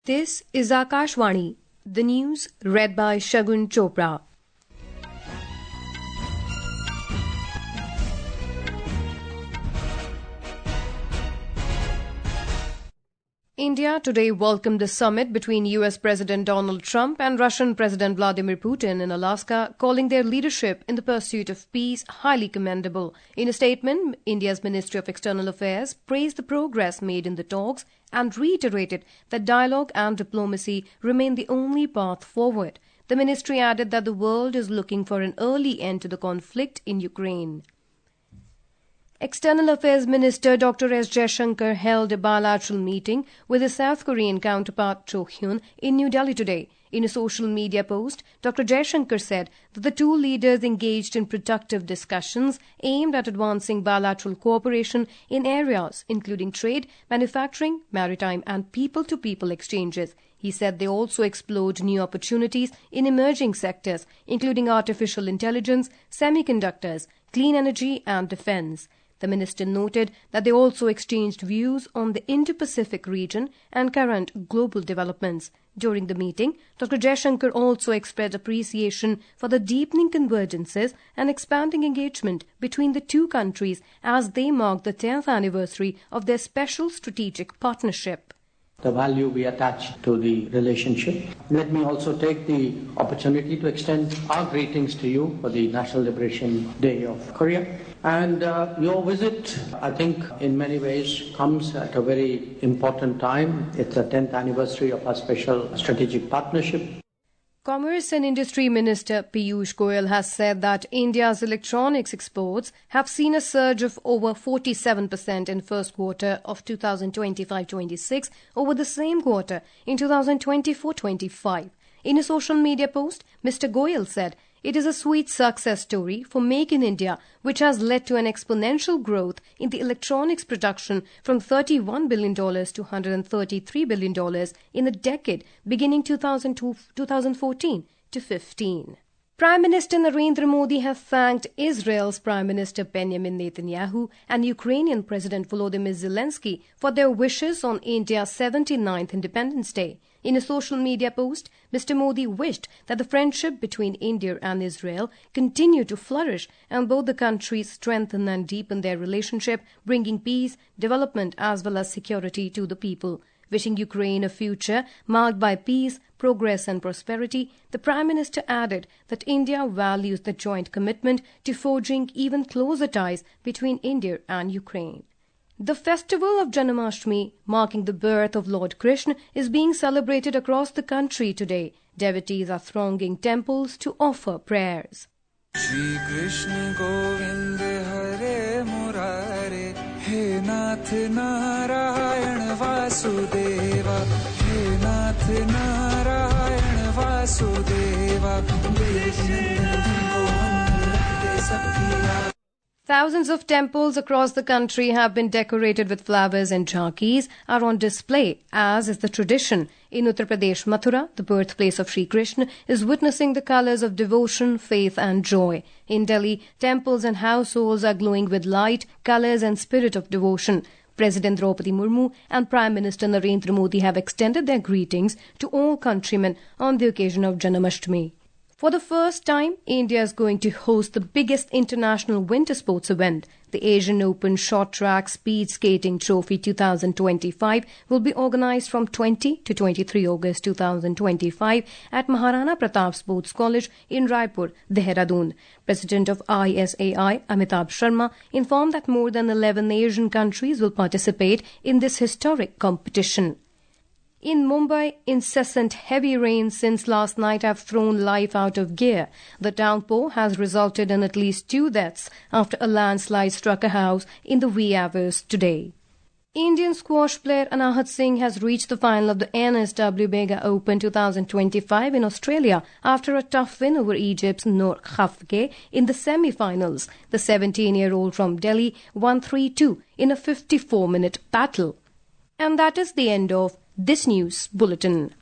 This is Akashvani, the news read by Shagun Chopra. India today welcomed the summit between US President Donald Trump and Russian President Vladimir Putin in Alaska, calling their leadership in the pursuit of peace highly commendable. In a statement, India's Ministry of External Affairs praised the progress made in the talks and reiterated that dialogue and diplomacy remain the only path forward. The ministry added that the world is looking for an early end to the conflict in Ukraine. External Affairs Minister Dr. S. Jaishankar held a bilateral meeting with his South Korean counterpart Cho Hyun in New Delhi today. In a social media post, Dr. Jaishankar said that the two leaders engaged in productive discussions aimed at advancing bilateral cooperation in areas including trade, manufacturing, maritime and people-to-people exchanges. He said they also explored new opportunities in emerging sectors, including artificial intelligence, semiconductors, clean energy and defense. The minister noted that they also exchanged views on the Indo-Pacific region and current global developments. During the meeting, Dr. Jaishankar also expressed appreciation for the deepening convergences and expanding engagement between the two countries as they mark the 10th anniversary of their special strategic partnership. The value we attach to the relationship. Let me also take the opportunity to extend our greetings to you for the National Liberation Day of Korea. And your visit, I think, in many ways comes at a very important time. It's the 10th anniversary of our special strategic partnership. Commerce and Industry Minister Piyush Goyal has said that India's electronics exports have seen a surge of over 47% in first quarter of 2025-26 over the same quarter in 2024-25. In a social media post, Mr. Goyal said, "It is a sweet success story for Make in India, which has led to an exponential growth in the electronics production from $31 billion to $133 billion in a decade beginning 2014 to 15. Prime Minister Narendra Modi has thanked Israel's Prime Minister Benjamin Netanyahu and Ukrainian President Volodymyr Zelensky for their wishes on India's 79th Independence Day. In a social media post, Mr. Modi wished that the friendship between India and Israel continue to flourish and both the countries strengthen and deepen their relationship, bringing peace, development as well as security to the people. Wishing Ukraine a future marked by peace, progress and prosperity, the Prime Minister added that India values the joint commitment to forging even closer ties between India and Ukraine. The festival of Janmashtami, marking the birth of Lord Krishna, is being celebrated across the country today. Devotees are thronging temples to offer prayers. Shri Krishna Govind Hare Murare, He Nath Narayan Vasudeva, He Nath Narayan Vasudeva, Thousands of temples across the country have been decorated with flowers and jhankis are on display, as is the tradition. In Uttar Pradesh, Mathura, the birthplace of Sri Krishna, is witnessing the colors of devotion, faith and joy. In Delhi, temples and households are glowing with light, colors and spirit of devotion. President Draupadi Murmu and Prime Minister Narendra Modi have extended their greetings to all countrymen on the occasion of Janmashtami. For the first time, India is going to host the biggest international winter sports event. The Asian Open Short Track Speed Skating Trophy 2025 will be organized from 20 to 23 August 2025 at Maharana Pratap Sports College in Raipur, Dehradun. President of ISAI, Amitabh Sharma, informed that more than 11 Asian countries will participate in this historic competition. In Mumbai, incessant heavy rains since last night have thrown life out of gear. The downpour has resulted in at least 2 deaths after a landslide struck a house in the wee hours today. Indian squash player Anahat Singh has reached the final of the NSW Mega Open 2025 in Australia after a tough win over Egypt's Noor Khafge in the semi-finals. The 17-year-old from Delhi won 3-2 in a 54-minute battle. And that is the end of this news bulletin.